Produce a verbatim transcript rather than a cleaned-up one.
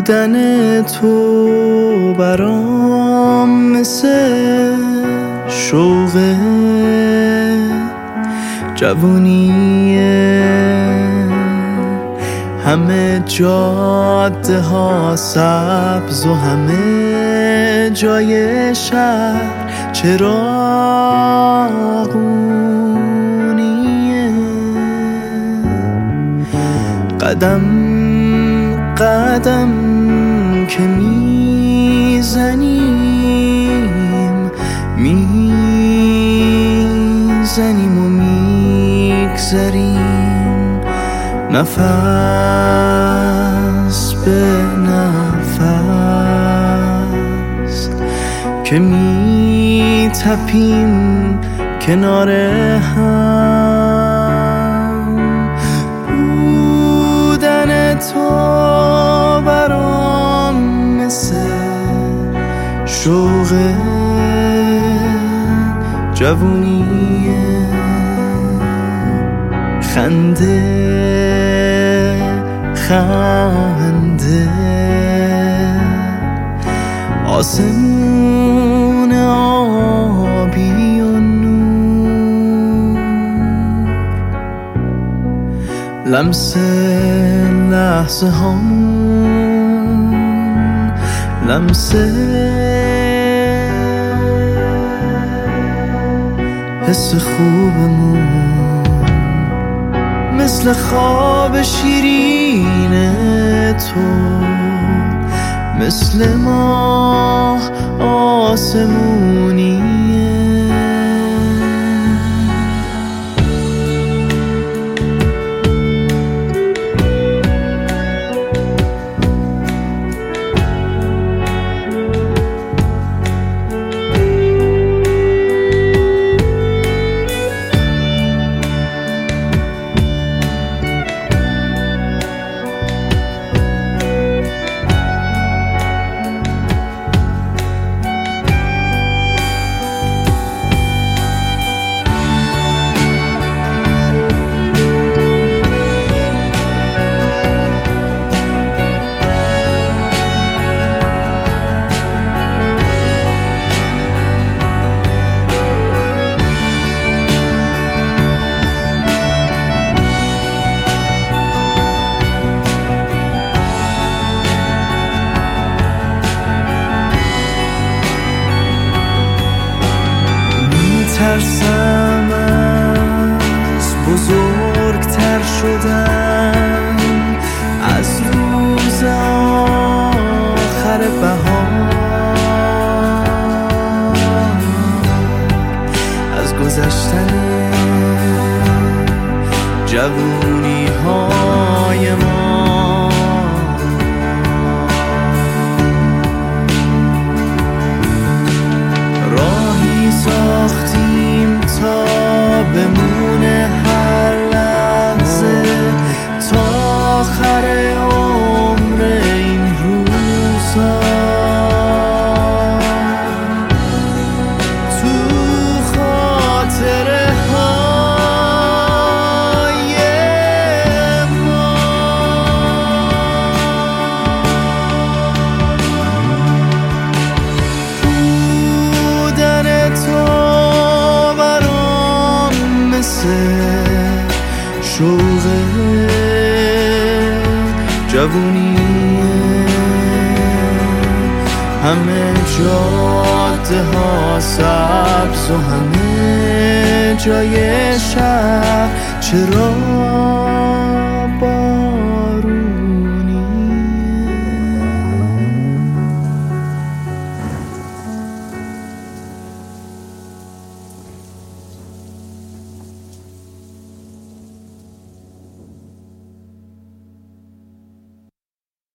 بودن تو برام مثل شوق جوونیه، همه جاده ها سبز و همه جای شهر چراغونیه. قدم قدم که میزنیم میزنیم و میگذریم، نفس به نفس که میتپیم کنار هم. بودن تو برام مثل شوق جوونیه، خنده خنده آسمون آبی و نور، لمس لحظه هامون، لمس حس خوبمون، مثل خواب شیرین تو، مثل ماه آسمونیه. ترسم از بزرگتر شدن، از روز آخر بهار، از گذشتن جوونی های ما. راهی ساختیم تا بمونه هر لحظه، تا آخر عمر این روزا، تو خاطره های ما. بودن تو شوق جوونیه، همه جاده ها سبز و همه جای شهر چرا